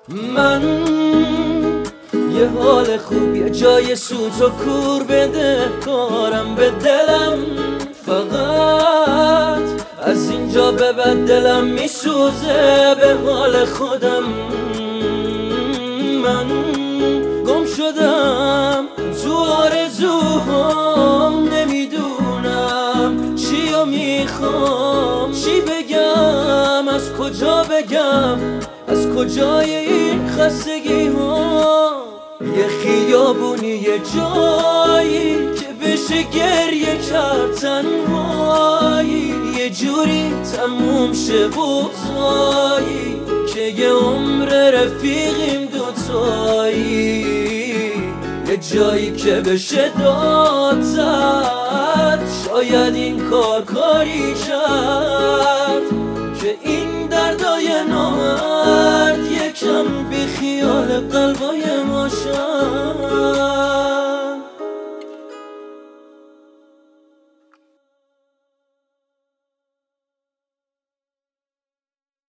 من یه حال خوب یه جای سوت و کور بده کارم به دلم، فقط از اینجا به بعد دلم میسوزه به حال خودم. من گم شدم تو آرزوهام، نمیدونم چیو میخوام، چی بگم، از کجا بگم، از کجای این خستگی ها. یه خیابونی یه جایی که بشه گریه کرد تنهایی، یه جوری تموم شه بغضایی که یه عمر رفیقیم دوتایی. یه جایی که بشه داد زد، شاید این کار کاری کرد که این دردای نامرد یکم بی خیال قلبای ما شد.